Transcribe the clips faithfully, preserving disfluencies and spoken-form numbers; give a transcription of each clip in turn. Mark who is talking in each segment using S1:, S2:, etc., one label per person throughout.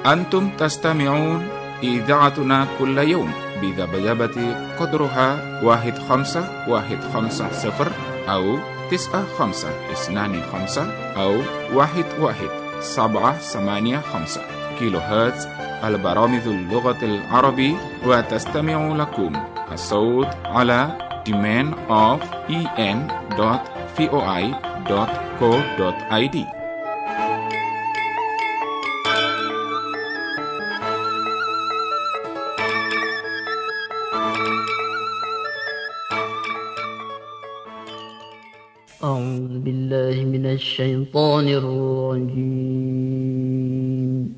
S1: أنتم تستمعون إذاعتنا كل يوم بذبذبة قدرها واحد خمسة واحد خمسة صفر أو تسعة خمسة اثنان خمسة أو واحد واحد سبعة ثمانية خمسة كيلو هرتز. البرامج اللغة العربية، وتستمع لكم الصوت على demand of en dot voi dot co dot id.
S2: أعوذ بالله من الشيطان الرجيم.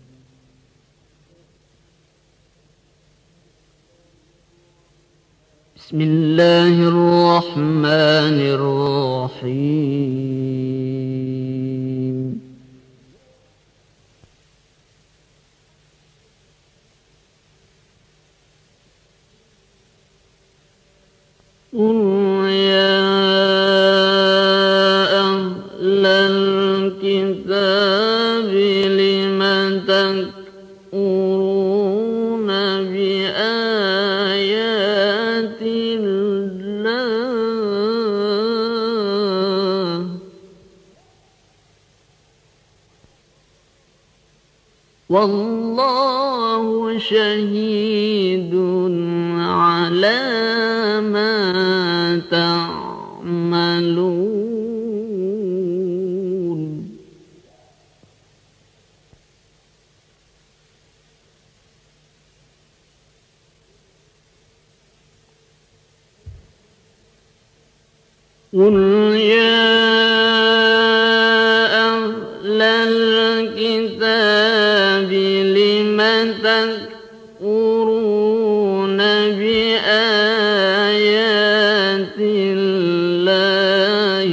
S2: بسم الله الرحمن الرحيم. قل يا أهل الكتاب لم تكفرون بآيات الله والله شهيد على ما تعملون. قل يا أهل الكتاب لم تكفرون بآيات الله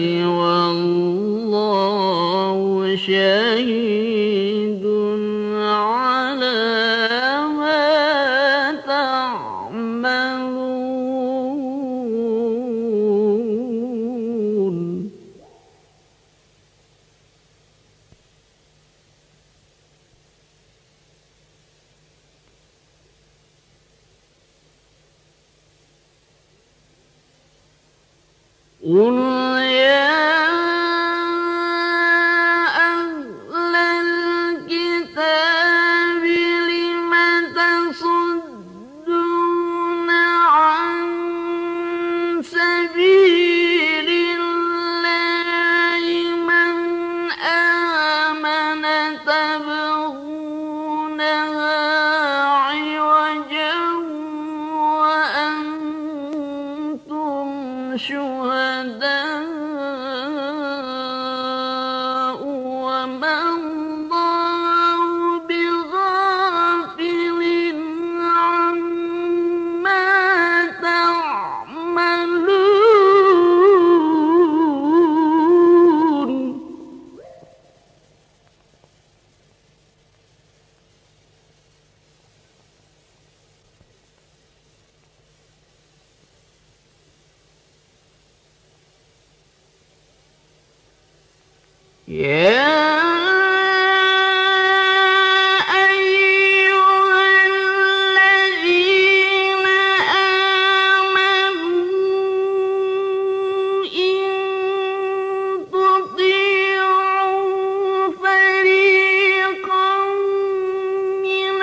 S2: والله شهيد على ما تعملون. قل يا أهل الكتاب لم تصدون عن سبيل الله من آمن تبغونها عوجا وأنتم شهداء وما الله بغافل عما تعملون. يا أيها الذين آمنوا إن تطيعوا فريقا من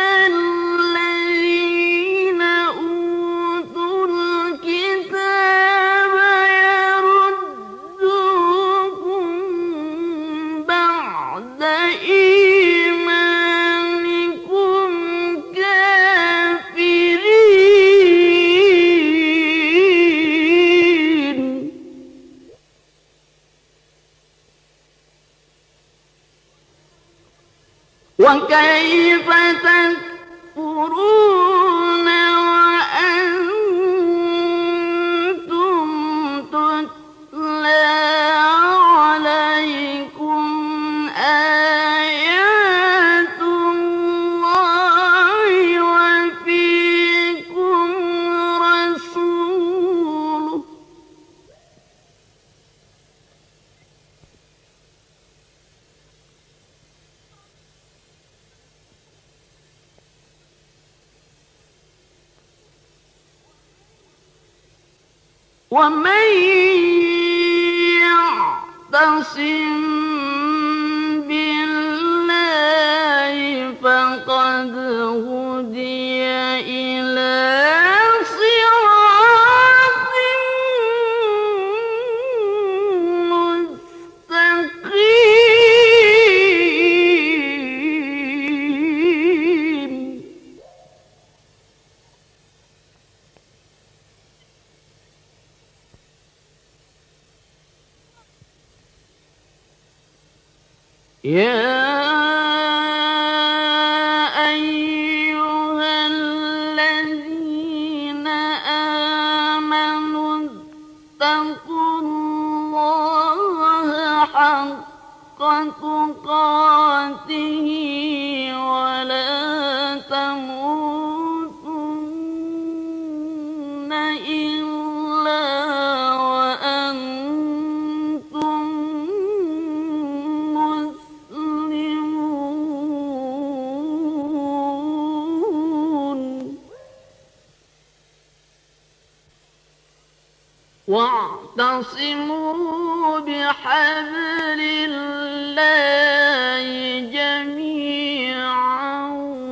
S2: الذين أوتوا الكتاب يردوكم بعد إيمانكم كافرين. وكيف تكفرون وأنتم تتلى عليكم آيات الله وفيكم رسوله ومن يعتصم بالله فقد هدي إلى صراط مستقيم. يا أيها الذين آمنوا اتقوا الله حق تقاته ولا تموتن إلا وأنتم واعتصموا بحبل الله جميعا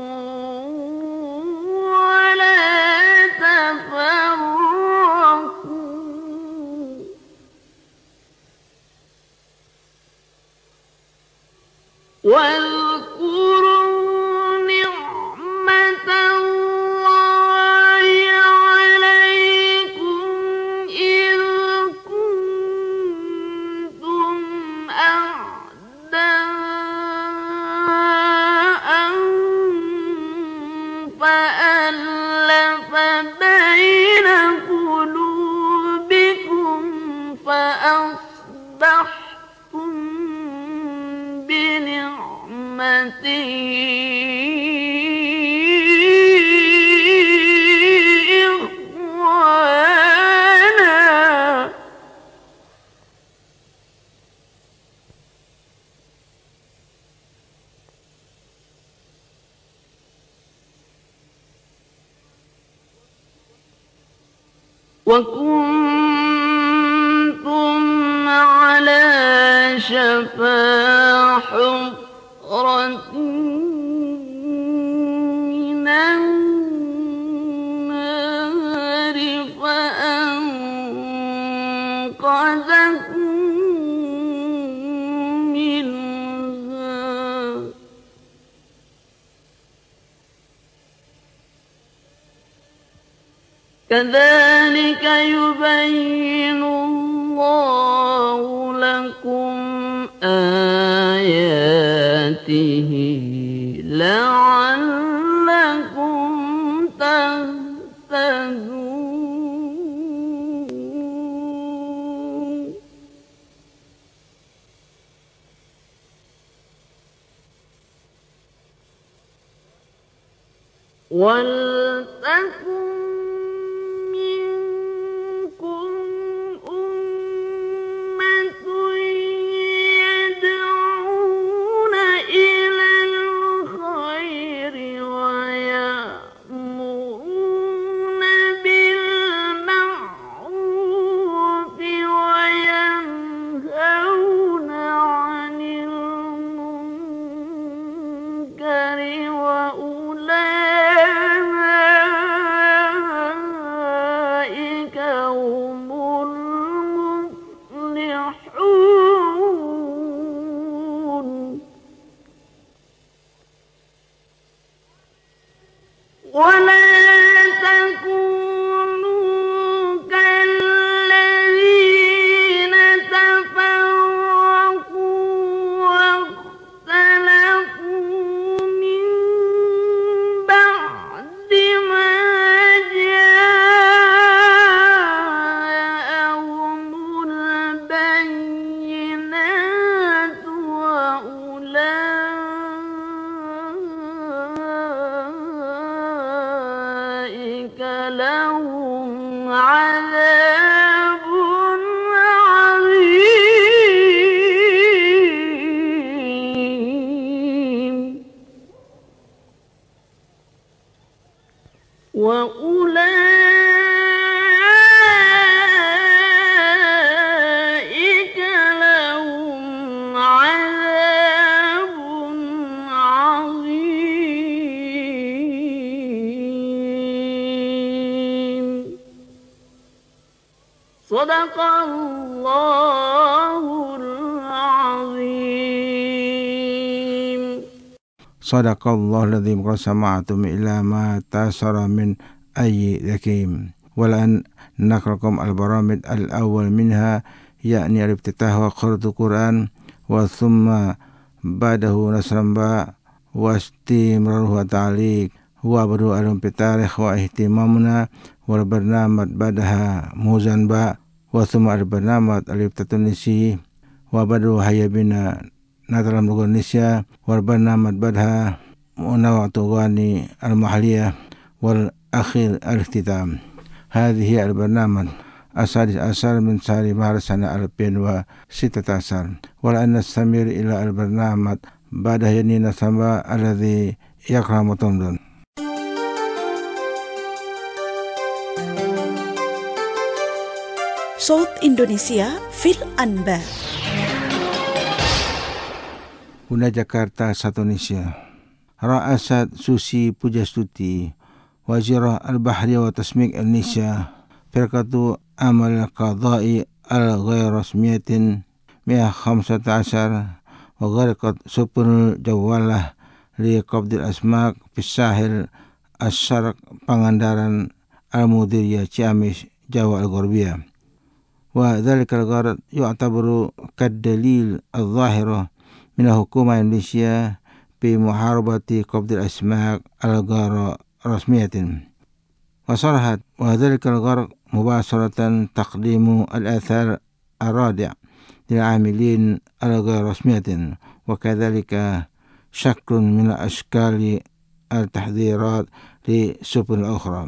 S2: ولا تفرقوا واذكروا نعمة الله عليكم إذ كنتم أعداء فألف بين قلوبكم فأصبحتم بنعمته إخوانا وكنتم على شفا حفرة من النار فأنقذكم منها كذلك يبين الله لكم آياته لعلكم تهتدون. ولتكن وأولئك Sadaqallahul azim.
S3: Sadaqallahu alladhim qasama'atum ila ma tasara min ayyi dhakim. Walan nakrakum al-baramid al-awwal minha yakni al-iftitah wa qira'atul Quran wa thumma ba'dahu nasran ba wa istimraruhu wa ta'liq wa badu al-pitarikh wa ihtimamuna wal barnamaj ba'daha muzan ba wa thumma al-barnamaj al-iftatun nisi wa badu hayabina natalam Indonesia wal barnamaj ba'daha munawatu ghani al-mahaliyah wal akhir al-ikhtitam. هذه البرنامج السادس عشر من شهر مارس سنة ألفين وستة عشر ولأن نستمر إلى البرنامج بعد ينين سما الذي يكرم تمدن.
S4: صوت Indonesia fil Anbar.
S3: Una Jakarta satu Indonesia. Ra'asat Susi Pujastuti Wazirah Al-Bahriya wa Tasmik Indonesia Firqatu Amal Qadai Al-Ghair Rasmiyatin Mi'ah Khamsata Ashar Wa Ghariqat Supul Jawalah Li Qabdil Asmak Fissahil Asyarq Pangandaran Al-Mudiriyah Ciamis Jawa Al-Gharbiyah Wa dhalika al-gharad yu'tabaru Kaddalil Al-Zahirah Mina Hukumah Indonesia Bi Muharabati Qabdil Asmak Al-Ghair رسمية وصرحت وذلك الغرق مباشرة تقديم الآثار الرادع للعاملين الغير رسمية وكذلك شكل من أشكال التحذيرات لسبل أخرى.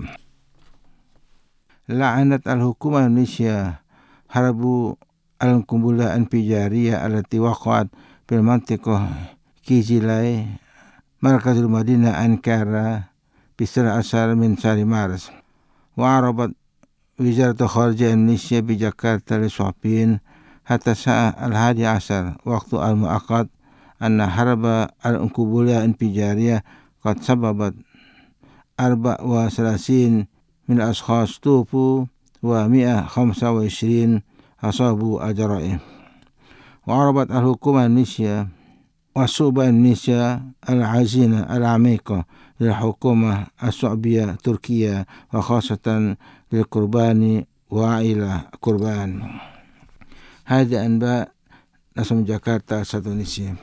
S3: لعنت الحكومة الإندونيسية حرب القنبلة الانفجارية التي وقعت في المنطقة كيزيلاي مركز المدينة أنكارا بسرعة أشهر من شهر مارس وعربت وزارة خارجية إندونيسيا بجاكرتا للصحفيين حتى الساعة الحادي عشر وقت المؤقت أن حرب القنبلة الانفجارية قد سببت أربع وثلاثين من الأشخاص توفوا ومئة وخمسة وعشرين أصابوا الجرائم. وعربت الحكومة الإندونيسية والشعوب إندونيسيا العزيمة العميقة للحكومة الشعبية التركية وخاصة للقربان وعائلة قربان. هذه أنباء نسم جاكرتا ساتونيسيا.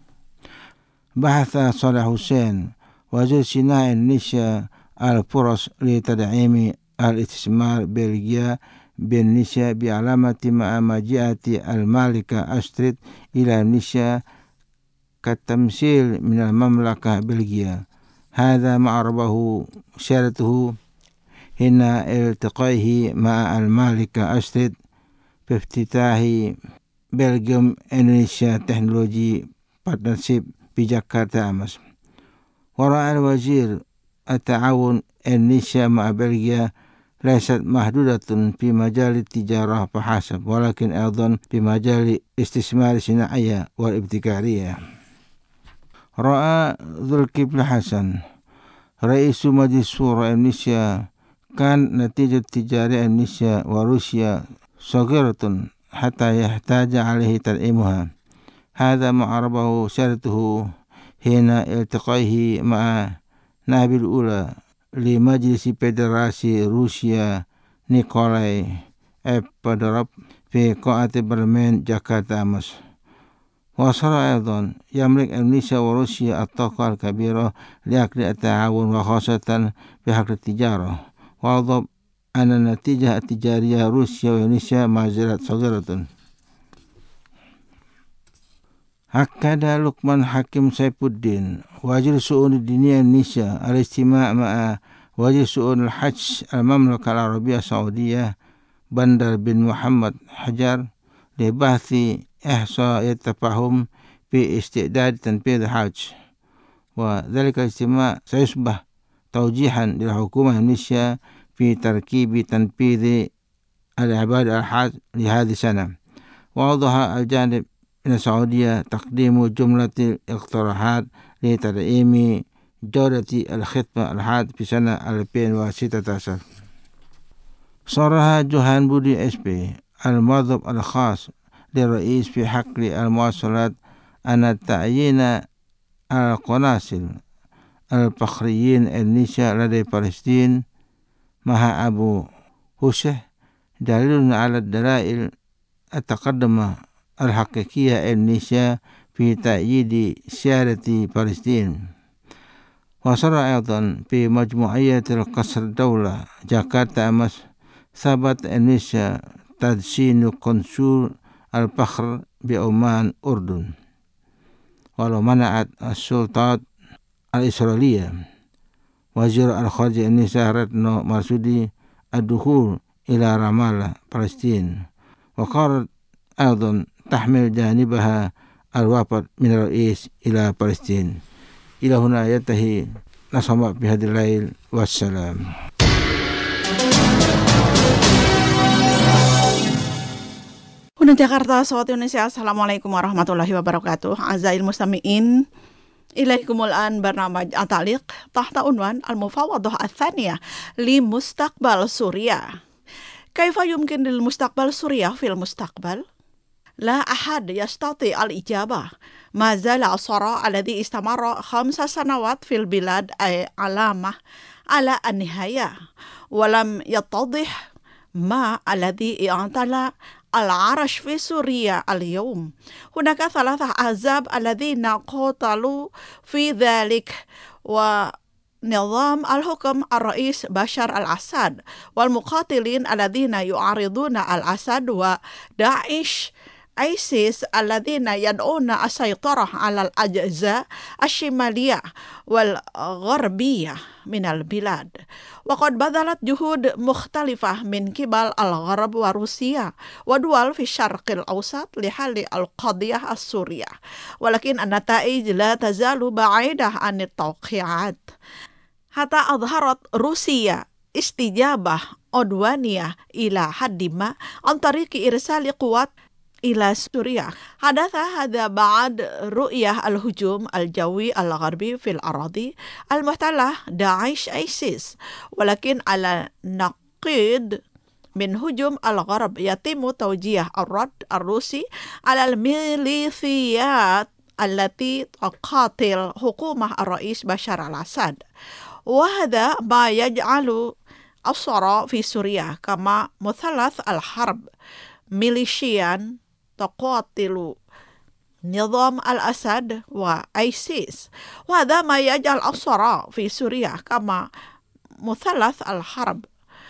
S3: بحث صالح حسين وزير صناعة إندونيسيا الفرص لتدعيم الاستثمار بلغيا بإندونيسيا بعلامة مع مجيئة المالكة أستريد إلى إندونيسيا كالتمثيل من المملكة بلغيا. هذا ما عربه شارته هنا التقائه مع المالكة أستريد بافتتاح بلغيوم إندونيسيا تكنولوجي بارتنرشيب بجاكرتا أمس. ورأى الوزير التعاون إندونيسيا مع بلغيا ليست محدودة في مجال التجارة فحسب ولكن أيضا في مجال الاستثمار الصناعي والابتكارية. رأى ذو الكفل حسن رئيس مجلس شورى إندونيسيا كان نتيجة تجارة إندونيسيا وروسيا صغيرة حتى يحتاج عليه تدعيمها. هذا ما عربه شرطه حين التقائه مع نائب الأولى لمجلس فيدراسي روسيا نيكولاي إبادروف في قاعة برلمان جاكرتا أمس. وصار أيضا يملك إندونيسيا وروسيا الطاقة الكبيرة لأجل التعاون وخاصة في حقل التجارة. وأضاف أن النتيجة التجارية روسيا وإندونيسيا ما زالت صغيرة. هكذا لقمان حكيم سيف الدين وزير شؤون الدينية إندونيسيا الاجتماع مع وزير شؤون الحج المملكة العربية السعودية بندر بن محمد حجر لبحث إحصاء التفاهم في استعداد تنفيذ الحج. وذلك الاجتماع سيصبح توجيها للحكومة الإندونيسية في تركيب تنفيذ العبادة الحج لهذه السنة. وأوضح الجانب من السعودية تقديم جملة الاقتراحات لتدعيم جودة الخدمة الحج في سنة ألفين وستة عشر. صرح جوهان بودي اس بي الموظف الخاص للرئيس في حقل المواصلات أن تعيين القناصل الفخريين النساء لدى فلسطين مع أبو هوشه دليل على الدلائل التقدمة الحقيقية النساء في تأييد سيادة فلسطين. وصرح أيضا في مجموعية القصر الدولة جاكرتا أمس ثبت النساء تدشين قنصل الفخر بعمان أردن، ولو منعت السلطات الإسرائيلية وزير الخارجية النساء رتنو مرسودي الدخول إلى رام الله فلسطين، وقالت أيضا تحمل جانبها الوفد من الرئيس إلى فلسطين. إلى هنا ينتهي نصب بهذا الليل والسلام.
S4: Undang Jakarta, Sobat Indonesia, Assalamualaikum warahmatullahi wabarakatuh. Azail mustami'in, ilaikumul an barnamaj ataliq tahta unwan al-mufawadah al-thaniyah li mustaqbal Suriah. Kaifa yumkin lil mustaqbal Suriah fil mustaqbal? La ahad yastati al-ijabah. Ma zala as-sara alladhi istamara khamsa sanawat fil bilad ay alamah ala an-nihaya. Walam yattadih ma alladhi i'antala العرش في سوريا اليوم. هناك ثلاثة أحزاب الذين قاتلوا في ذلك، ونظام الحكم الرئيس بشار الأسد، والمقاتلين الذين يعارضون الأسد، وداعش ISIS الذين يدعون السيطرة على الأجزاء الشمالية والغربية من البلاد. وقد بذلت جهود مختلفة من قبل الغرب وروسيا ودول في الشرق الأوسط لحل القضية السورية، ولكن النتائج لا تزال بعيدة عن التوقيعات، حتى أظهرت روسيا استجابة عدوانية إلى حد ما عن طريق إرسال قوات إلى سوريا. حدث هذا بعد رؤية الهجوم الجوي الغربي في الأراضي المحتلة داعش ISIS، ولكن على نقيض من هجوم الغرب يتم توجيه الرد الروسي على الميليشيات التي تقاتل حكومة الرئيس بشار الأسد، وهذا ما يجعل الصراع في سوريا كما مثلث الحرب، ميليشيا تقاتل نظام الأسد وآيسيس، وهذا ما يجعل الصراع في سوريا كما مثلث الحرب،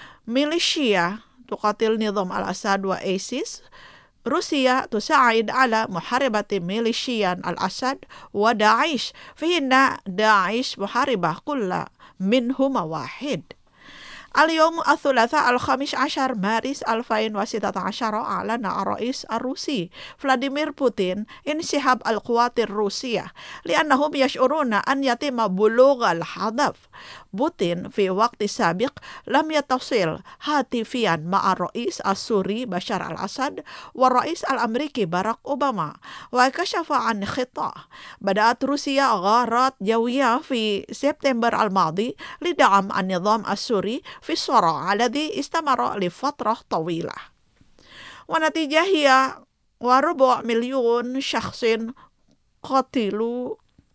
S4: ميليشيا تقاتل نظام الأسد وآيسيس. روسيا تساعد على محاربة ميليشيا الأسد وداعش، فإن داعش محاربة كل منهما واحد. اليوم الثلاثاء الخامس عشر مارس ألفين وستة عشر أعلن الرئيس الروسي فلاديمير بوتين انسحاب القوات الروسية لأنهم يشعرون أن يتم بلوغ الهدف. بوتين في وقت سابق لم يتصل هاتفيا مع الرئيس السوري بشار الأسد والرئيس الأمريكي باراك أوباما، وكشف عن خطة. بدأت روسيا غارات جوية في سبتمبر الماضي لدعم النظام السوري في الصراع الذي استمر لفترة طويلة، ونتيجة هي وربع مليون شخص قتلوا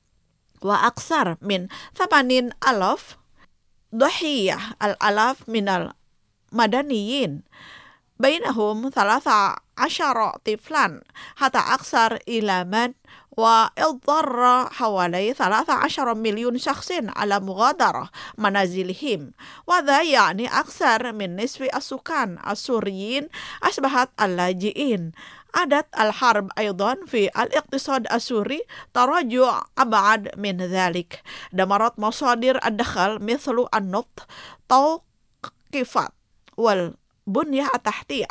S4: وأكثر من ثمانين ألف ضحية، الآلاف من المدنيين بينهم ثلاثة عشر طفلا حتى أكثر إلما، واضطر حوالي ثلاثة عشر مليون شخص على مغادرة منازلهم، وهذا يعني أكثر من نصف السكان السوريين أصبحت اللاجئين. أدت الحرب أيضا في الاقتصاد السوري تراجع أبعد من ذلك، دمرت مصادر الدخل مثل النفط، توقفت والبنية التحتية.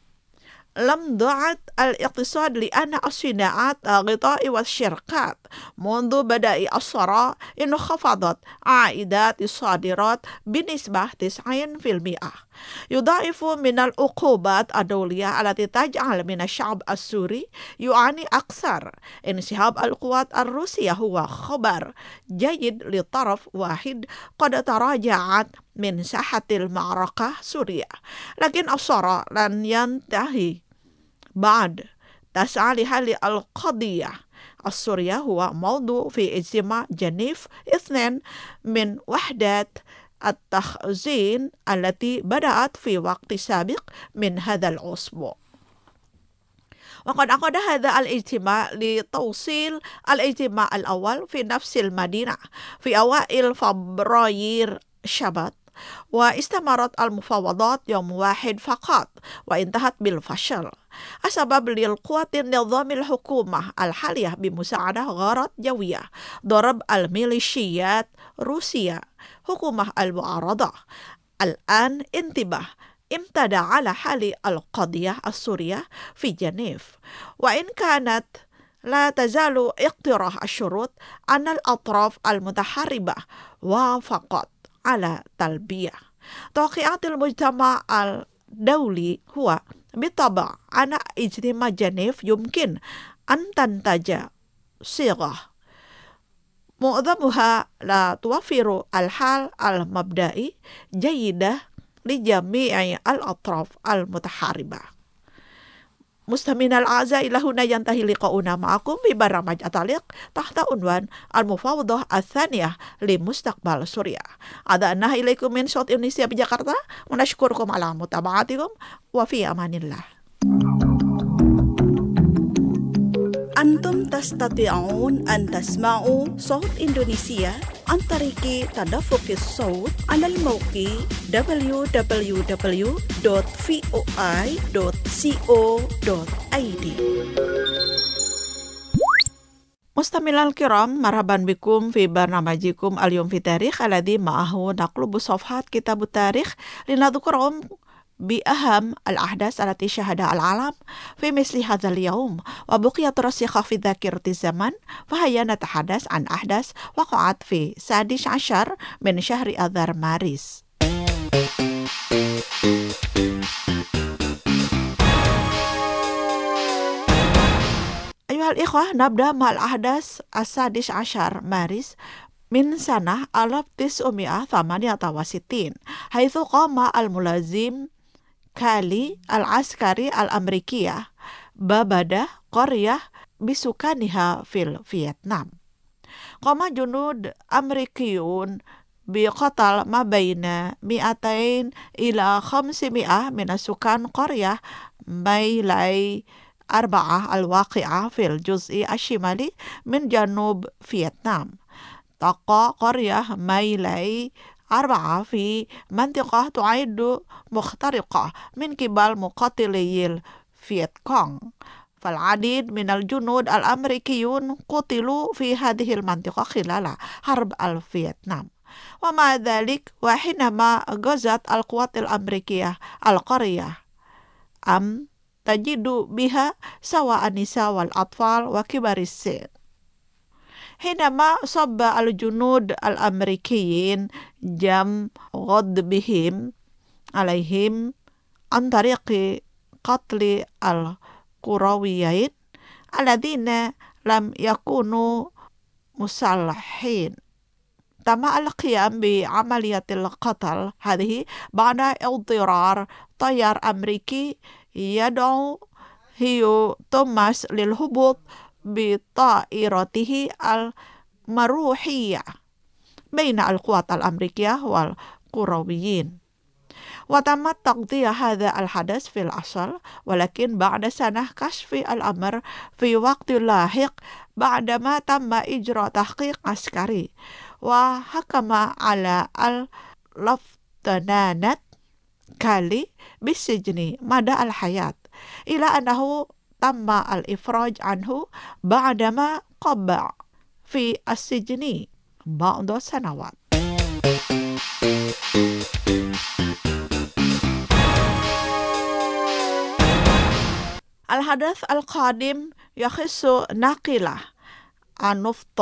S4: لم ضعت الاقتصاد لأن الصناعات الغطاء والشركات منذ بدء الصراع انخفضت عائدات الصادرات بنسبة تسعين بالمئة. يضاعف من العقوبات الدولية التي تجعل من الشعب السوري يعاني أكثر. انسحاب القوات الروسية هو خبر جيد لطرف واحد قد تراجعت من ساحة المعركة سوريا، لكن الصراع لن ينتهي بعد. تسعى لحل القضية السورية هو موضوع في اجتماع جنيف اثنين من وحدات التخزين التي بدأت في وقت سابق من هذا الأسبوع. وقد عقد هذا الاجتماع لتوصيل الاجتماع الأول في نفس المدينة في أوائل فبراير شباط، واستمرت المفاوضات يوم واحد فقط وانتهت بالفشل. السبب للقوات النظام الحكومة الحالية بمساعدة غارات جوية ضرب الميليشيات روسيا حكومة المعارضة. الآن انتباه امتدى على حل القضية السورية في جنيف، وإن كانت لا تزال اقتراح الشروط أن الأطراف المتحاربة وافقت على تلبية. توقيعات المجتمع الدولي هو بالطبع أن اجتماع جنيف يمكن أن تنتج صيغة معظمها لا توفر الحل المبدئي جيدة لجميع الأطراف المتحاربة. مستمعينا الأعزاء، إلى هنا ينتهي لقاؤنا معكم ببرنامج التعليق تحت عنوان المفاوضة الثانية لمستقبل سوريا. أعددناها إليكم من صوت إندونيسيا بجاkarta. ونشكركم على متابعتكم وفي أمان الله. أنتم تستطيعون أن تسمعوا صوت إندونيسيا عن طريق تدفق الصوت على الموقع دبليو دبليو دبليو دوت فوي دوت كو دوت اي دي. مستمعينا الكرام، مرحبا بكم في برنامجكم اليوم في تاريخ الذي معه نقلب صفحات كتاب التاريخ لنذكرهم بأهم الأحداث التي شهدها العالم في مثل هذا اليوم وبقيت راسخة في ذاكرة الزمن. فهيا نتحدث عن أحداث وقعت في السادس عشر من شهر آذار مارس. أيها الإخوة، نبدأ مع الأحداث السادس عشر مارس من سنة ألف وتسعمائة وثمانية وستين، حيث قام الملازم كالي العسكري الأمريكية ببادة قرية بسكانها في فيتنام. قام جنود أمريكيون بقتل ما بين مئتين إلى خمسمائة من سكان قرية مايلاي أربعة الواقعة في الجزء الشمالي من جنوب فيتنام. تقع قرية مايلاي أربعة في منطقة تعد مخترقة من قبل مقاتلي الفيتكونغ، فالعديد من الجنود الأمريكيون قتلوا في هذه المنطقة خلال حرب الفيتنام. ومع ذلك، وحينما غزت القوات الأمريكية القرية أم تجد بها سواء النساء والأطفال وكبار السن. حينما صب الجنود الأمريكيين جم غضبهم عليهم عن طريق قتل القرويين الذين لم يكونوا مسلحين، تم القيام بعملية القتل هذه بعد اضطرار طيار أمريكي يدعو هيو توماس للهبوط بطائرته المروحية بين القوات الأمريكية والقرويين. وتم تغطية هذا الحدث في الأصل، ولكن بعد سنة كشف الأمر في وقت لاحق بعدما تم إجراء تحقيق عسكري وحكم على اللفتنانت كالي بالسجن مدى الحياة، إلى أنه تم الإفراج عنه بعدما قبع في السجن بعض سنوات. الحدث القادم يخص ناقلة النفط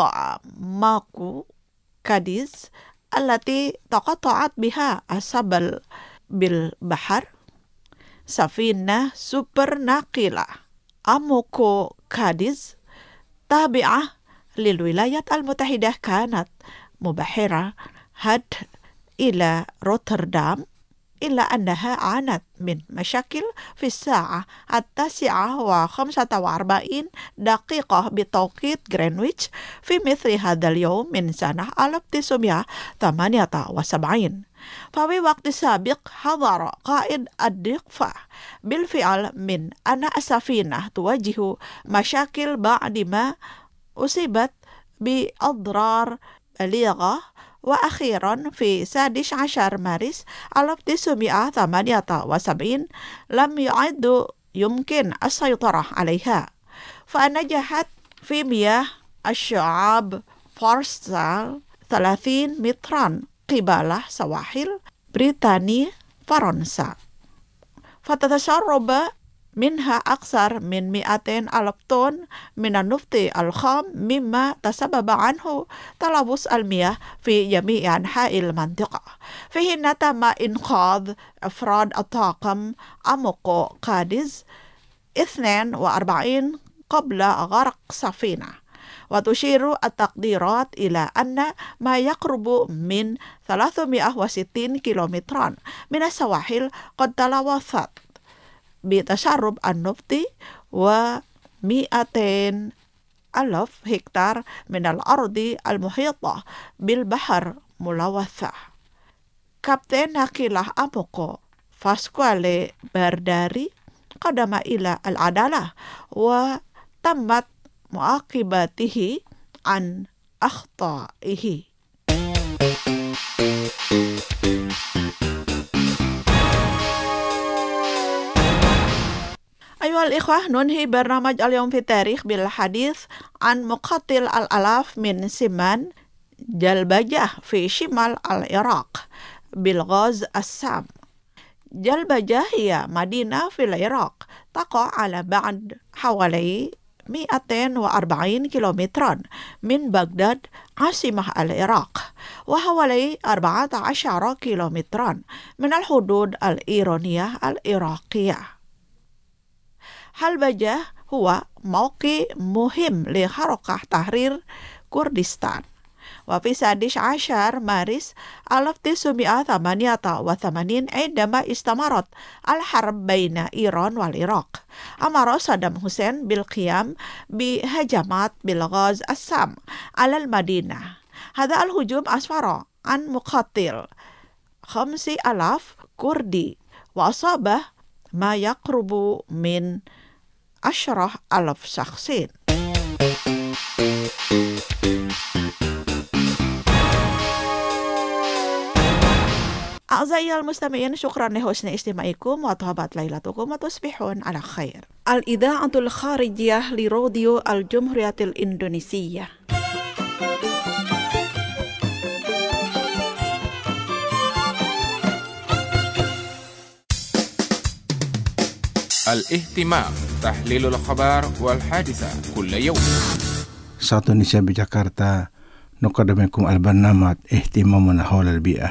S4: ماكو كاديز التي تقطعت بها السبل bil bahar safina super naqila Amoco Cadiz tabi'ah lil wilayat al-mutahidah kanat mubahira had ila Rotterdam إلا أنها عانت من مشاكل في الساعة التاسعة وخمسة وأربعين دقيقة بتوقيت غرينتش في مثل هذا اليوم من سنة ألف وتسعمائة وثمانية وسبعين. ففي وقت سابق حذر قائد الدقفة بالفعل من أن السفينة تواجه مشاكل بعد ما أصيبت بأضرار بليغة. وأخيرا في السادس عشر مارس ألف وتسعمائة وثمانية وسبعين لم يعد يمكن السيطرة عليها فنجحت في مياه الشعاب فارسال ثلاثين مترا قبل سواحل بريطانيا فرنسا فتتسرب منها أكثر من مئتين ألف طن من النفط الخام مما تسبب عنه تلوث المياه في جميع أنحاء المنطقة. في حين تم إنقاذ أفراد الطاقم أموكو كاديز اثنين وأربعين قبل غرق سفينة. وتشير التقديرات إلى أن ما يقرب من ثلاثمائة وستين كيلومترا من السواحل قد تلوثت بتسرب النفط ومئتين ألف هكتار من الأرض المحيطة بالبحر ملوثة. كابتن ناقلة أموكو فاسكوالي بارداري قدم إلى العدالة وتمت معاقبته عن أخطائه. أيها الإخوة ننهي برنامج اليوم في التاريخ بالحديث عن مقاتل الآلاف من سمان جلبجة في شمال العراق بالغاز السام. جلبجة هي مدينة في العراق تقع على بعد حوالي مئتين وأربعين كيلومترا من بغداد عاصمة العراق وحوالي أربعة عشر كيلومترا من الحدود الإيرانية العراقية. جلبجة هو موقع مهم لحركة تحرير كردستان. وفي السادس عشر مارس ألف وتسعمائة وثمانية وثمانين عندما استمرت الحرب بين إيران والعراق أمر صدام حسين بالقيام بهجمات بالغاز السام على المدينة. هذا الهجوم أسفر عن مقاتل خمس آلاف كردي وأصاب ما يقرب من عشرة ألف شخصين. أعزائي المستمعين شكرا لحسن استماعكم وطابت ليلتكم وتصبحون على خير. الإذاعة الخارجية لراديو الجمهورية الإندونيسية.
S1: الاهتمام تحليل الأخبار والحادثة كل يوم.
S3: Satu Indonesia Jakarta نقدمكم البرنامج اهتمامنا حول البيئة.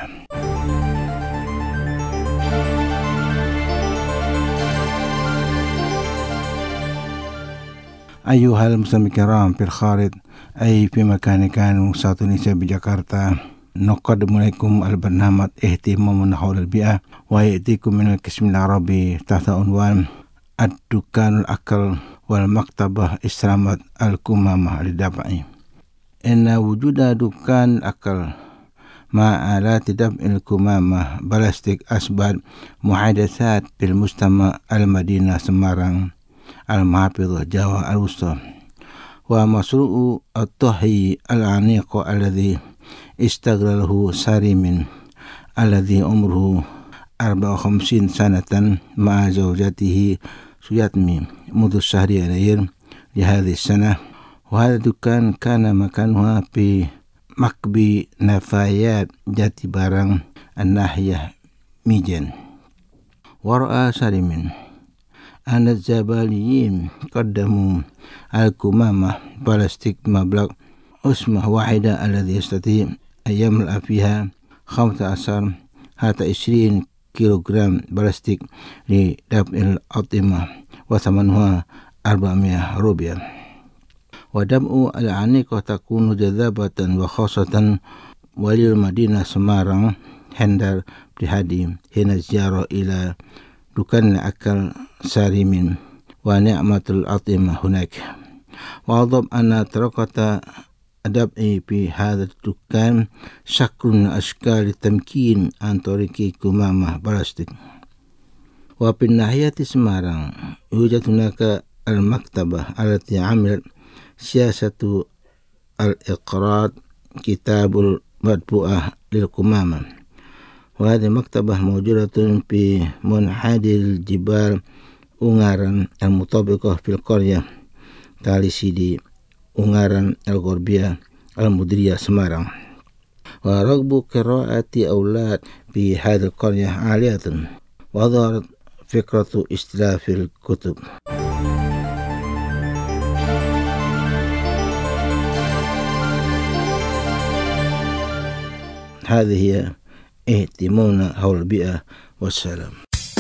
S3: أيها المستمعين الكرام في الخارج أي في مكان كانوا satu Indonesia بجاكرتا نقدم لكم البرنامج اهتمامنا حول البيئة ويأتيكم من القسم العربي تحت عنوان الدكان الأكل والمكتبة إسلامة الكمامة للدفع. إن وجود دكان الأكل مع آلات دفع الكمامة بلاستيك أسباب محادثات في المجتمع المدينة سمارang المحافظة جاوا الوسطى ومشروع الطهي العميق الذي استغله سارم الذي عمره أربعة وخمسين سنة مع زوجته سياتمي منذ شهر يناير لهذه السنة. وهذا الدكان كان مكانها في مكبي نفايات جاتي بارang الناحية ميجن. ورأى سارم أن الزباليين قدموا الكمامة بلاستيك مبلغ أسمة واحدة الذي يستطيع أن يملأ فيها خمسة عشر حتى عشرين kilogram balastik li dab'il atimah wa thamanuha arba'miyah rupiah. Wa dam'u al-aniqah takunu jadzabatan wa khasatan walil Madinah Semarang Hendar Prihadi hina ziyarah ila dukan akal sarimin wa ni'matul atimah hunak. Wa adab anna tarakata adab'i fi hadha dukan syakrun ashkal tamkin an tariki kumamah balastik. Wa bin nahiyati Semarang yujad hunaka al-maktabah allati amilat siyasatu al-iqrad kitabul madbu'ah lil kumamah. Wa hadhihi maktabah mawjudatun fi munhadil jibal Ungaran al-mutabiqah fil qaryah Tali Sidi Ungaran al-Gharbiyah al-Mudriyah Semarang. Wa ragbu qiraati aulad fi hadhihi al-qaryah aliyatun wa dharat fikratu istilafil kutub. هذه هي اهتمامنا حول البيئة والسلام.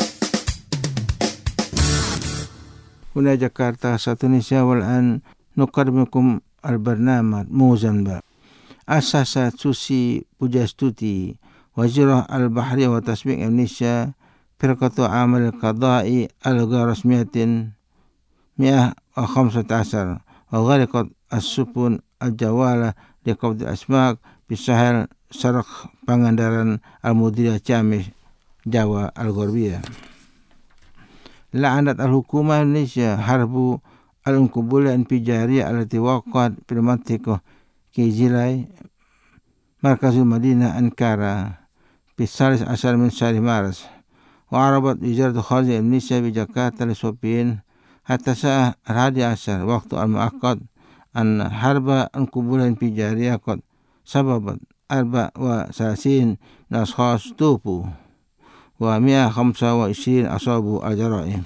S3: هنا جاكرتا سات إندونيسيا والآن نقدمكم البرنامج موزنبا. أسس سوسي بوجاستوتي وزير البحرية وتسويق إندونيسيا فرقة عمل القضاء الغير رسمية مئة وخمسة عشر وغرقت السفن الجوالة لقبض الأسماك بساحل Sarak Pangandaran Al-Mudriyah Ciamis Jawa Al-Gharbiyah. La'anat al-hukumah Indonesia harbu al-unqubuliyah al-pijariyah allati waqat fil mantiqah Kizilai Markazul Madinah Ankara fi salis asar min syahri Maret wa arabat wizarat kharijah Indonesia bi Jakarta li Sopin hatta sa'ah al-hadi asar waqtu al-mu'aqqad an harba al-unqubuliyah al-pijariyah qad sababat arba wa salasin ashkhas tufu wa mi'a khamsa wa ishrin asabu al-jara'im.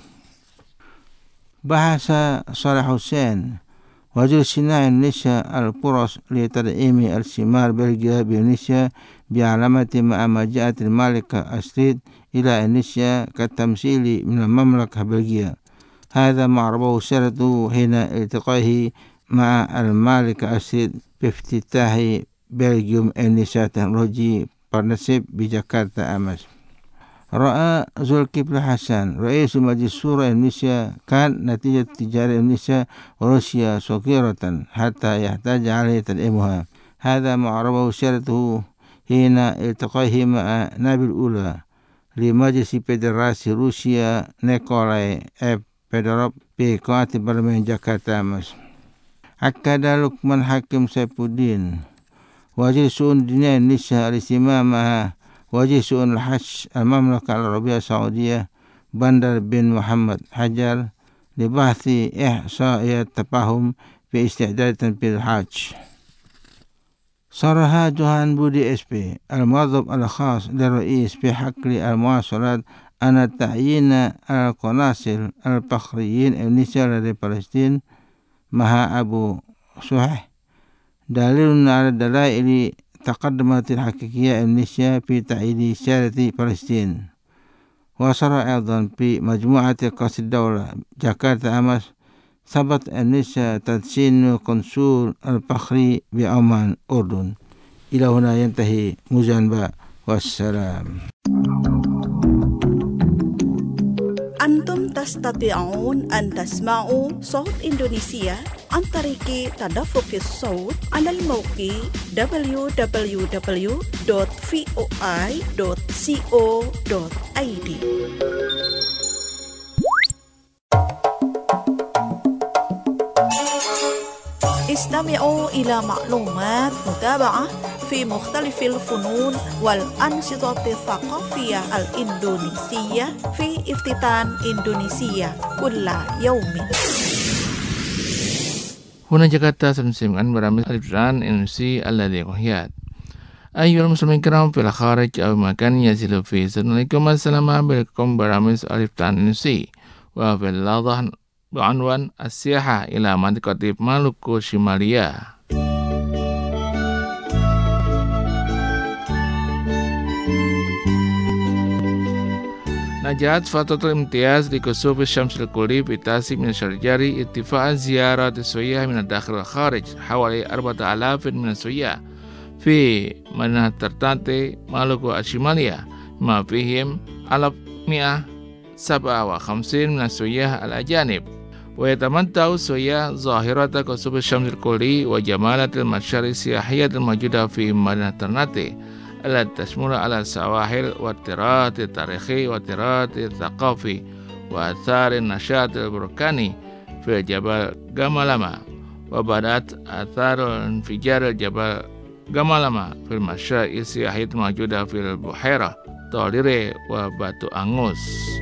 S3: Bahasa Saleh Hussein wazir Sinai Indonesia al-Puras li tad'imi al-simar Belgia bi Indonesia bi alamati ma'a maja'at al-malika Astrid ila Indonesia katamsili min al-mamlakah Belgia. Hadha ma'rabahu syaratu hina iltiqaihi ma'a al-malika Astrid bi iftitahi Belgium Indonesia Technology Partnership di Jakarta Amas. Ra'a Zulkifli Hasan Rais Majlis Syura Indonesia kan natijah tijarah Indonesia wa Rusia saghiratan hatta yahtaj alaihi tad'imuha. Hadha ma'rabahu syaratuhu hina iltiqaihi ma'a nabil ula li Majlis Federasi Rusia Nikolai F. Fedorov bi Qa'ati Parlemen Jakarta Amas. Akkada Lukman Hakim Saifuddin Wazir Su'un Dunia Indonesia al-Istimam maha Wazir Su'un al-Hajj al-Mamlakah al-Arabiyah Saudiyah Bandar bin Muhammad Hajar libahthi ihsa'iyat tafahum fi isti'dadatan fil Hajj. Saraha Johan Budi S P al-Muadzab al-Khas li-Rais fi hakli al-muasalat ana ta'yina al-qanasil al-fakhriyin Indonesia dari Palestin maha Abu Suhaih dalilun ala dalaili taqaddumatil hakikiyah Indonesia fi ta'yidi syarati Palestin. Wasara aidan fi majmu'ati qasid dawlah Jakarta Amas sabat Indonesia tadsinu konsul al-fakhri bi Oman Urdun. Ila huna yantahi muzanba wassalam.
S4: Antum tastati'un an tasma'u Sawt Indonesia an tariki tadaffuqis sawt 'ala al-mawqi w w w dot voi dot co dot i d. استمعوا إلى معلومات متابعة في مختلف الفنون والأنشطة الثقافية الإندونيسية في افتتان إندونيسيا كل يوم.
S5: هنا جاكرتا سنسمعن برامج الإفتتان إندونيسي الذي قهيات. أيها المسلمين الكرام في الخارج أو مكان يصل فيه عليكم السلام عليكم برامج الإفتتان إندونيسي وفي اللحظة بعنوان السياحة إلى منطقة مالوكو شمالية. نجحت فترة الامتياز لكسوف الشمس الكلي بتاسع من الشهر الجاري ارتفاع زيارات السياح من الداخل والخارج حوالي أربعة آلاف من السياح في مدينة ترتانتي مالوكو الشمالية، ما فيهم ألف ومئة وسبعة وخمسين من السياح الأجانب. ويتمتع السياح ظاهرة كسوف الشمس الكلي وجمالة المشاعر السياحية الموجودة في مدينة ترتانتي التي تشمل على السواحل والتراث التاريخي والتراث الثقافي وآثار النشاط البركاني في جبل جمالما. وبدأت آثار انفجار الجبل جمالما في المشاعر السياحية الموجودة في البحيرة توليري وباتو أنغوس.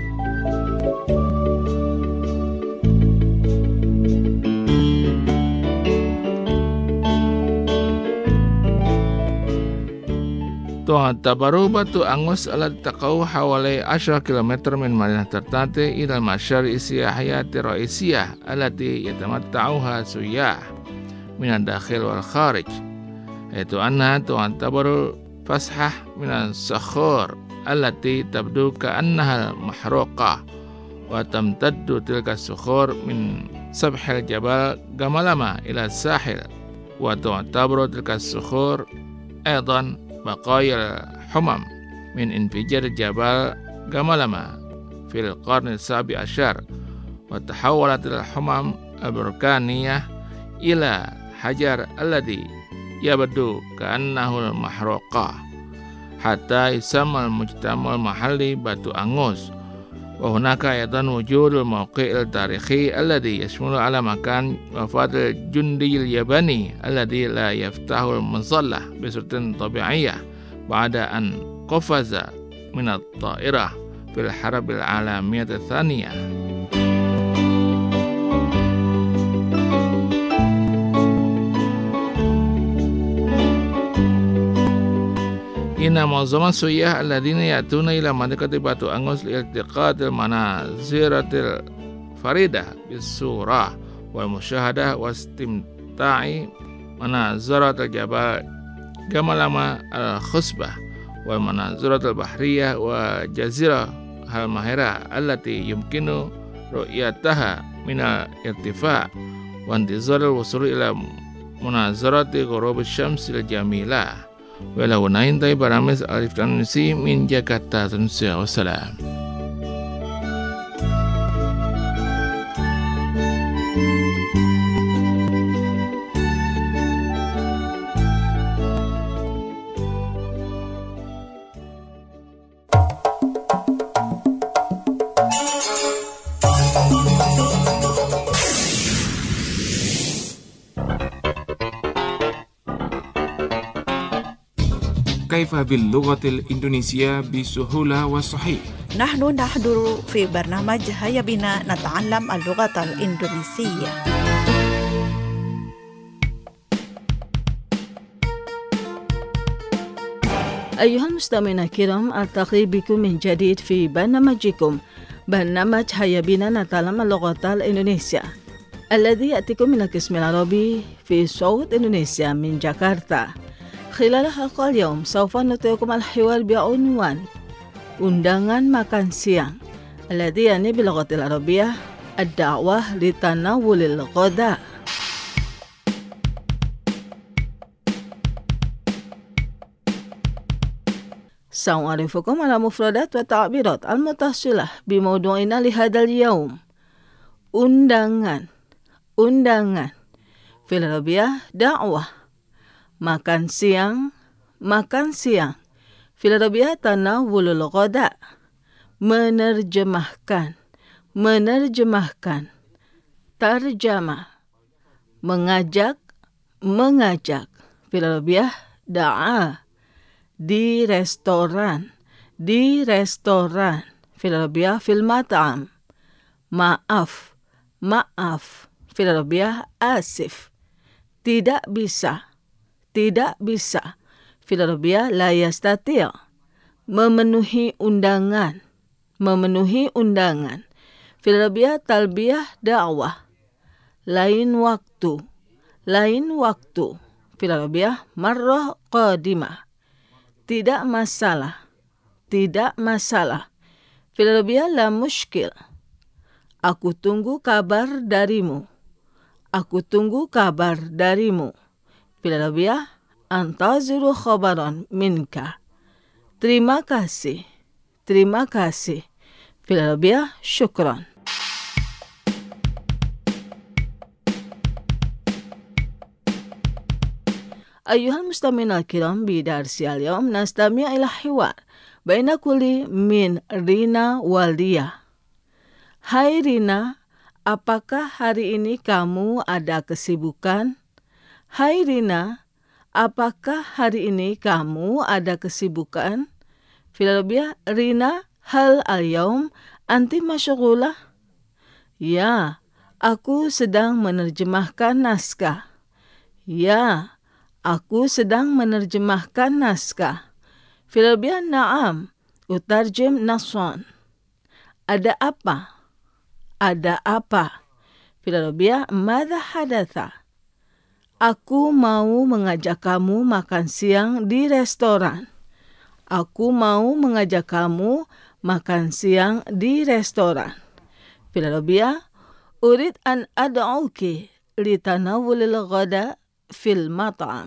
S5: تعتبر باتو أنغوس التي تقع حوالي عشرة كيلومتر من مدينة ترتانتي إلى المشاعر السياحية الرئيسية التي يتمتعها السياح من الداخل والخارج، حيث أنها تعتبر فسحة من الصخور التي تبدو كأنها محروقة، وتمتد تلك الصخور من سفح الجبل جمالما إلى الساحل. وتعتبر تلك الصخور أيضا بقايا الحمم من انفجار جبل جمالما في القرن السابع عشر، وتحولت الحمم البركانية إلى حجر الذي يبدو كأنه المحروقة، حتى يسمى المجتمع المحلي باتو أنغوس. وهناك أيضا وجود الموقع التاريخي الذي يشمل على مكان وفاة الجندي الياباني الذي لا يفتح المظلة بصورة طبيعية بعد أن قفز من الطائرة في الحرب العالمية الثانية. إن معظم السياح الذين يأتون إلى منطقة باتو أنغوس لالتقاط المناظر الفريدة بالصورة والمشاهدة واستمتاع مناظر الجبل جمالما الخصبة والمناظر البحرية وجزيرة الماهرة التي يمكن رؤيتها من الارتفاع، وانتظار الوصول إلى مناظرة غروب الشمس الجميلة. Walau nain tay baramis Alif Tanusi min Jakarta Tunisia. Wassalam.
S1: كيف باللغة الإندونيسية بسهولة وصحيح؟
S4: نحن نحضر في برنامج هيا بنا نتعلم اللغة الإندونيسية.
S2: أيها المستمعين الكرام، ألتقي بكم من جديد في برنامجكم برنامج هيا بنا نتعلم اللغة الإندونيسية الذي يأتيكم من القسم العربي في صوت إندونيسيا من جاكرتا. خلال حلقة اليوم سوف نطيعكم الحوار بعنوان undangan makan siang الذي يعني باللغة العربية الدعوة لتناول الغداء. سأعرفكم على مفردات وتعبيرات المتصلة بموضوعنا لهذا اليوم. undangan undangan في العربية دعوة. makan siang makan siang في العربية تناول الغداء. menerjemahkan menerjemahkan tarjama. mengajak mengajak في العربية دعا. di restoran di restoran في العربية في المطعم. maaf maaf في العربية آسف. tidak bisa tidak bisa في العربية لا يستطيع. memenuhi undangan memenuhi undangan في العربية talbiyah dakwah. lain waktu lain waktu في العربية marrah qadimah. tidak masalah tidak masalah Filarabia la mushkil. Aku tunggu kabar darimu. Aku tunggu kabar darimu. Filarabia antaziru khabaran minka. Terima kasih. Terima kasih. Filarabia syukran. أيها المستمعون الكرام بدرس اليوم نستمع إلى حوار بين كل من Rina Waldia. Hai Rina, apakah hari ini kamu ada kesibukan? Hai Rina, apakah hari ini kamu ada kesibukan? Filarabia, Rina, hal al-yawm anti masyghulah? Ya, aku sedang menerjemahkan naskah. Ya, aku sedang menerjemahkan naskah. Filarabia, na'am, utarjim nasan. Ada apa? Ada apa? Filarabia, madha hadatha? Aku mau mengajak kamu makan siang di restoran. Aku mau mengajak kamu makan siang di restoran. Filarabia, urid an ad'uki litanawulil ghada fil mat'am.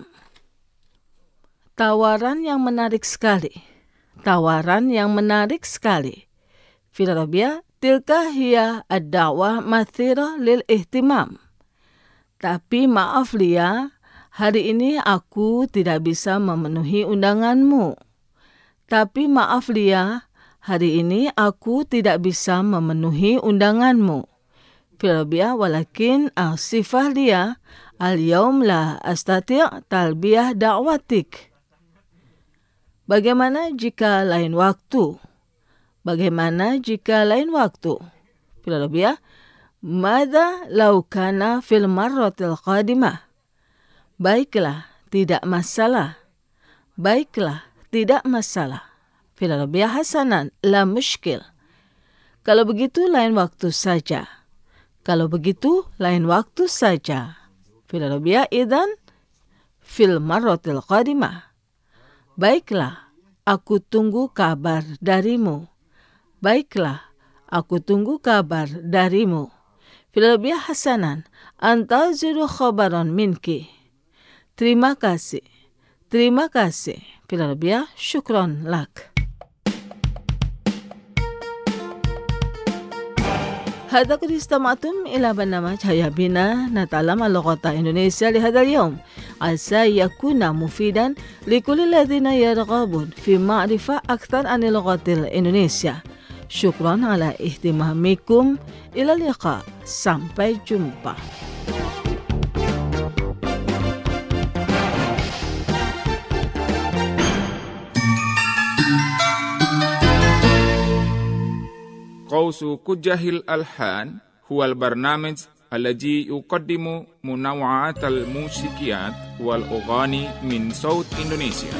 S2: Tawaran yang menarik sekali. Tawaran yang menarik sekali. Filarabia, tilka hiya ad-da'wah mathira lil ihtimam. Tapi maaf Lia, hari ini aku tidak bisa memenuhi undanganmu. Tapi maaf Lia, hari ini aku tidak bisa memenuhi undanganmu. Filarabia, walakin asifah Lia, al-yawm la astati' talbiyah da'watik. Bagaimana jika lain waktu? Bagaimana jika lain waktu? Filarabia, madza law kana fil marratil qadimah? Baiklah, tidak masalah. Baiklah, tidak masalah. Filarabia, hasanan, la mushkil. Kalau begitu lain waktu saja. Kalau begitu lain waktu saja. Filarabia, idan fil marratil qadimah. Baiklah, aku tunggu kabar darimu. Baiklah, aku tunggu kabar darimu. Filarabia, hasanan, antaziru khabaran minki. Terima kasih. Terima kasih. Filarabia, syukran lak. هذا قد استمعتم إلى برنامج هيا بنا نتعلم اللغة الإندونيسية لهذا اليوم عسى يكون مفيدا لكل الذين يرغبون في معرفة أكثر عن اللغة الإندونيسية. شكرا على اهتمامكم. إلى اللقاء. Sampai jumpa.
S1: قوس كجه الألحان هو البرنامج الذي يقدم منوعات الموسيقيات والأغاني من صوت إندونيسيا.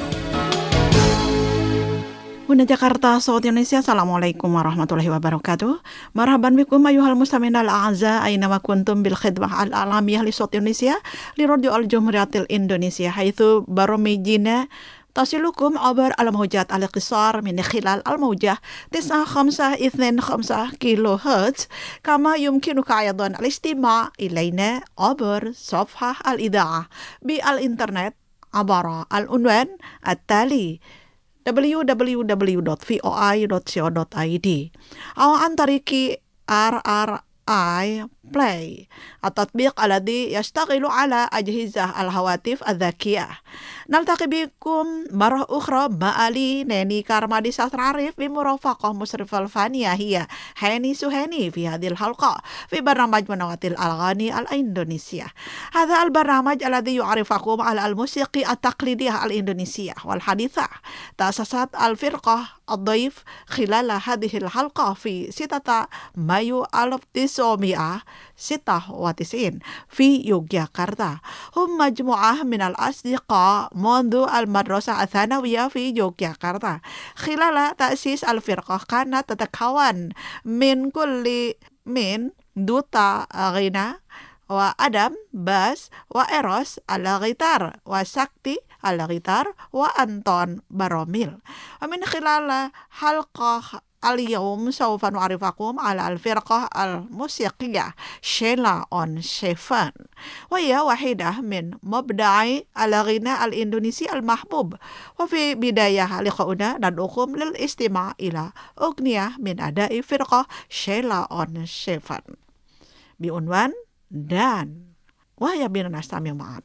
S4: Bunda Jakarta, Saud Indonesia, Assalamualaikum warahmatullahi wabarakatuh. Marhaban bikum ayuhal muslimin al-a'za aina ma kuntum bil khidmah al-alamiyah li Saud Indonesia li Radio Al-Jumhuriyatil Indonesia haitsu baromijina tasilukum abar al-mawjat al-qisar min khilal al-mawjah tis'a khamsa ithnain khamsa kilohertz kama yumkinuka aydan al-istima' ilayna abar safhah al-ida'ah bi al-internet abara al-unwan at-tali w w w dot v o i dot co dot i d أو عن طريق R R I Play التطبيق الذي يشتغل على أجهزة الهواتف الذكية. نلتقي بكم مرة أخرى مع ناني كارمادي ساتر عارف بمرافقة مصرف الفانية هي هاني سهاني في هذه الحلقة في برنامج منوعات الأغاني الإندونيسية. هذا البرنامج الذي يعرفكم على الموسيقى التقليدية الإندونيسية والحديثة. تأسست الفرقة الضيف خلال هذه الحلقة في ستة مايو ألف وتسعمائة وستة وتسعين في يوغياكرتا. هم مجموعة من الأصدقاء منذ المدرسة الثانوية في يوغياكرتا. خلال تأسيس الفرقة كانت تتكون من كل من دوتا غنى وأدم باس وإيروس على غيتار وساكتي على غيتار وأنطون باروميل. ومن خلال حلقة اليوم سوف نعرفكم على الفرقة الموسيقية شيلا أون شيفان، وهي واحدة من مبدعي الغناء الإندونيسي المحبوب. وفي بداية لقاؤنا ندعوكم للاستماع إلى أغنية من أداء فرقة شيلا أون شيفان بعنوان دان، وهيا بنا نستمع معا.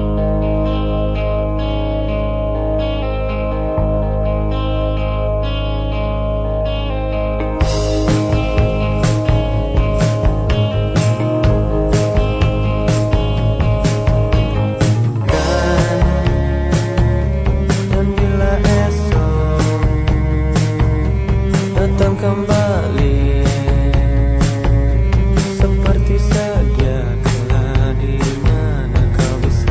S6: Kembali seperti sedia kala di mana kau bisa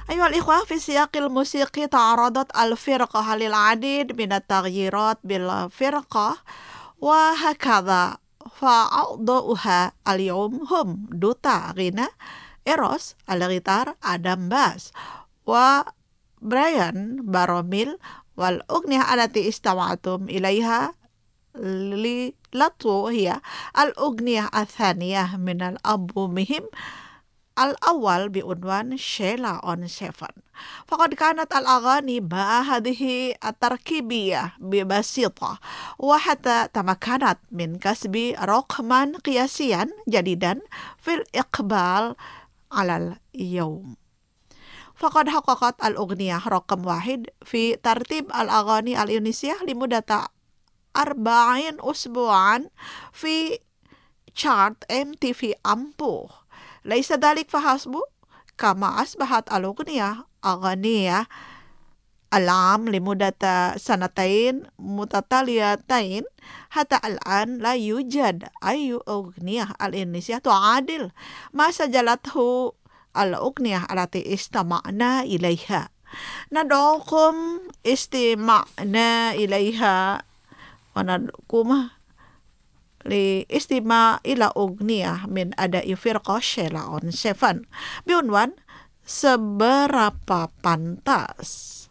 S4: أيها الإخوة في سياق الموسيقي تعرضت الفرقة للعديد من التغييرات بالفرقة وهكذا فأعضاؤها اليوم هم دوتا غنى إيروس الغيتار آدم باس وبرايان باراميل والأغنية التي استمعتم إليها للاتو هي الأغنية الثانية من ألبومهم الأول بعنوان شيلا on seven. فقد كانت الأغاني مع هذه التركيبية ببسيطة وحتى تمكنت من كسب رقما قياسيا جديدا في الإقبال على اليوم. فقد حققت الأغنية رقم واحد في ترتيب الأغاني الإندونيسية لمدة أربعين أسبوعا في chart إم تي في أمبو. ليس ذلك فحسب، كما أصبحت الأغنية أغنية العام لمدة سنتين متتاليتين. حتى الآن لا يوجد أي أغنية الإندونيسية تعادل ما سجلته الأغنية التي استمعنا إليها. ندعوكم استمعنا إليها ونقوم لاستماع إلى أغنية من أداء فرقة شيلا on seven بعنوان Seberapa Pantas.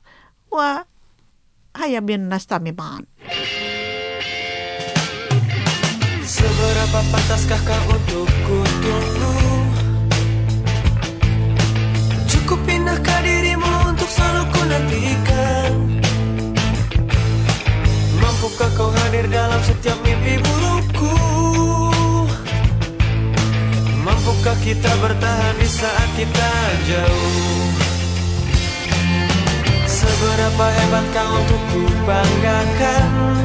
S4: وهيا بنا نستمع معا.
S6: Seberapa pantaskah kau untukku tunggu? Cukup pindahkah dirimu untuk selalu ku nantikan? Mampukah kau hadir dalam setiap mimpi burukku? Mampukah kita bertahan di saat kita jauh? Seberapa hebat kau untuk ku banggakan?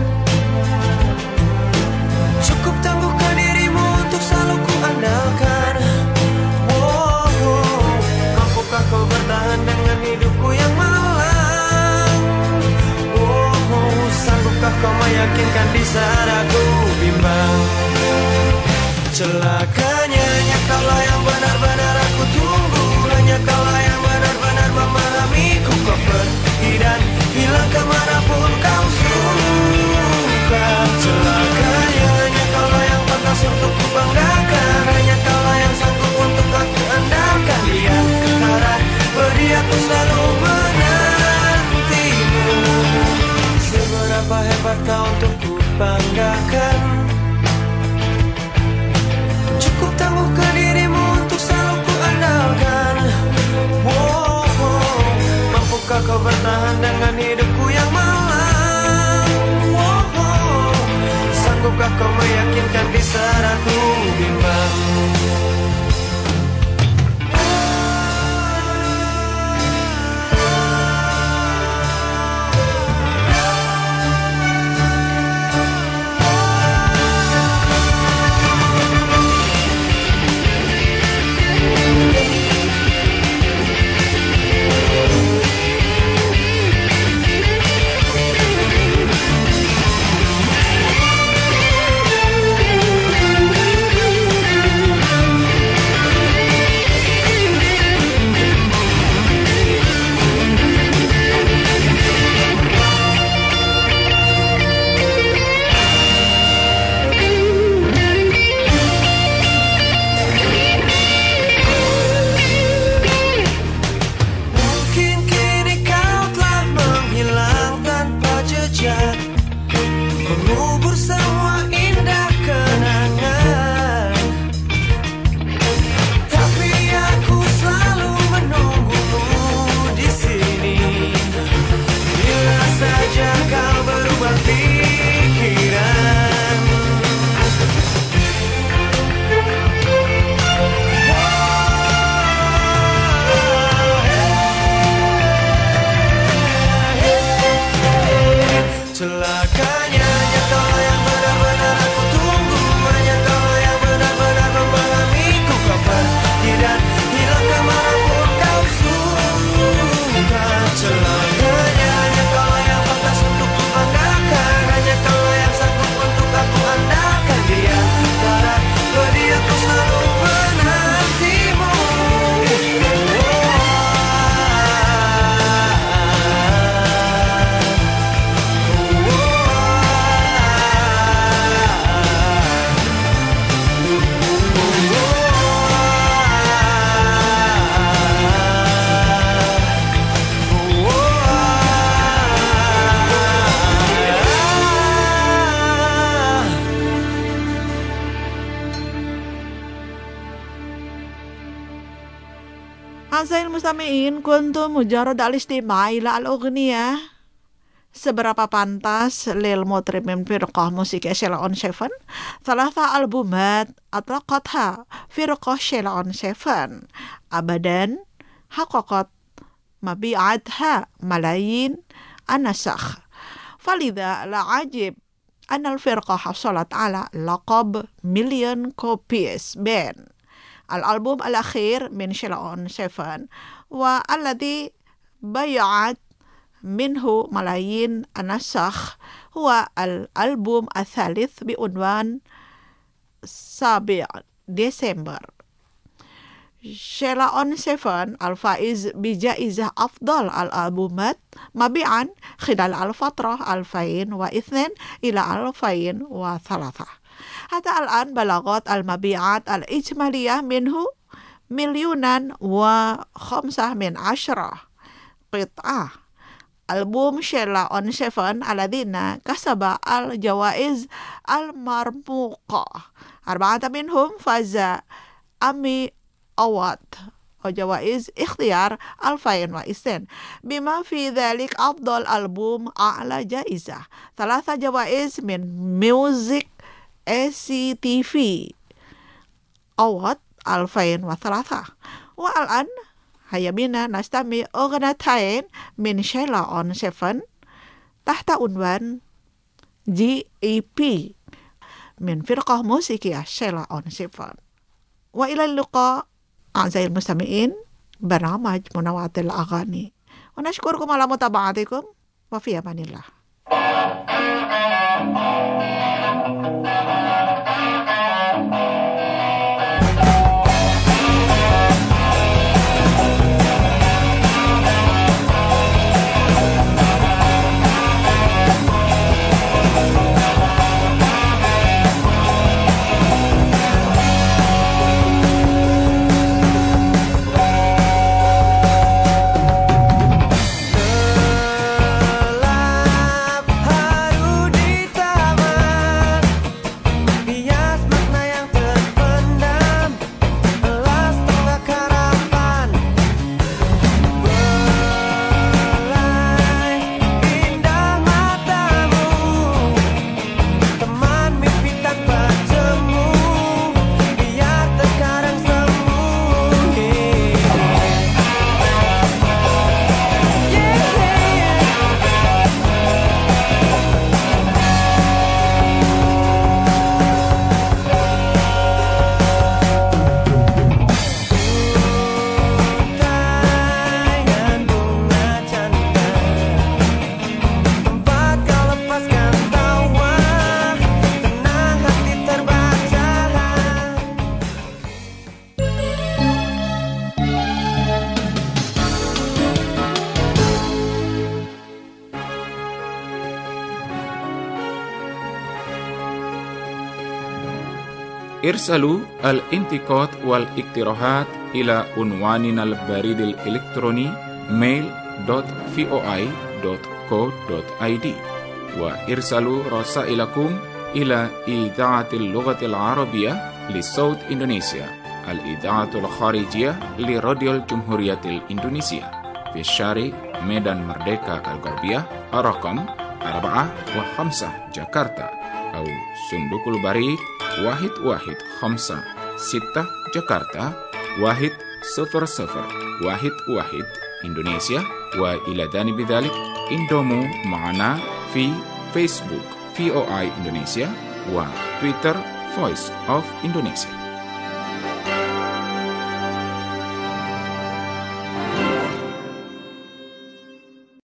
S6: Cukup tangguhkah dirimu untuk selalu ku andalkan? Oh, oh. Mampukah kau bertahan dengan hidupku yang malang? Oh, oh. Sanggupkah kau meyakinkan di saat aku bimbang? Celakanya hanya kaulah yang benar-benar aku tunggu. Hanya kaulah yang benar-benar memahamiku. Kau pergi dan hilang kemanapun kau suka. Celakanya hanya kaulah yang pantas untuk ku banggakan. Hanya kaulah yang sanggup untuk aku andalkan. Dia kekara beri aku selalu menantimu. Seberapa hebat kau untuk ku banggakan? Cukup tangguhkah dirimu untuk selalu ku andalkan? Oh, oh. Mampukah kau bertahan dengan hidupku yang malang? Oh, oh. Sanggupkah kau meyakinkan di saat aku bimbang?
S4: المستمعين كنتم مجرد الاستماع إلى الأغنية. Seberapa pantas للمطرب من فرقة موسيقية شيلون سيفن ثلاثة ألبومات أطلقتها فرقة شيلون سيفن أبدا حققت مبيعاتها ملايين النسخ، فلذا لا عجب أن الفرقة حصلت على لقب مليون كوبيس بين الألبوم الأخير من شيلون سيفن والذي بيعت منه ملايين النسخ هو الألبوم الثالث بعنوان سابع ديسمبر. شيلون سيفن الفائز بجائزة أفضل الألبومات مبيعا خلال الفترة ألفين واثنين إلى ألفين وثلاثة. حتى الآن بلغت المبيعات الإجمالية منه مليونا وخمسة من عشرة قطعة. ألبوم شيلون سيفن الذين كسب الجوائز المرموقة أربعة منهم فاز أمي أواد أو جوائز اختيار ألفين واثنين، بما في ذلك أفضل ألبوم أعلى جائزة ثلاثة جوائز من ميوزك إيه سي تي في أواد ألفين وثلاثة. والآن هيا بنا نستمع أغنيتين من شيلون سيفن تحت عنوان جي إي بي من فرقة موسيقية شيلون سيفن. وإلى اللقاء أعزائي المستمعين برنامج منوعات الأغاني، ونشكركم على متابعتكم وفي أمان الله.
S1: ارسلوا الانتقاد والاقتراحات إلى عنواننا البريد الإلكتروني mail dot voi dot co dot id وارسلوا رسائلكم إلى إذاعة اللغة العربية لصوت إندونيسيا الإذاعة الخارجية لراديو الجمهورية الإندونيسية في الشارع ميدان مردeka الغربية رقم أربعة وخمسة جاكرتا أو صندوق البريد واحد واحد خمسة ستة جاكرتا واحد صفر صفر واحد واحد إندونيسيا. وإلى جانب ذلك انضموا معنا في فيسبوك في أو آي إندونيسيا وتويتر Voice of Indonesia.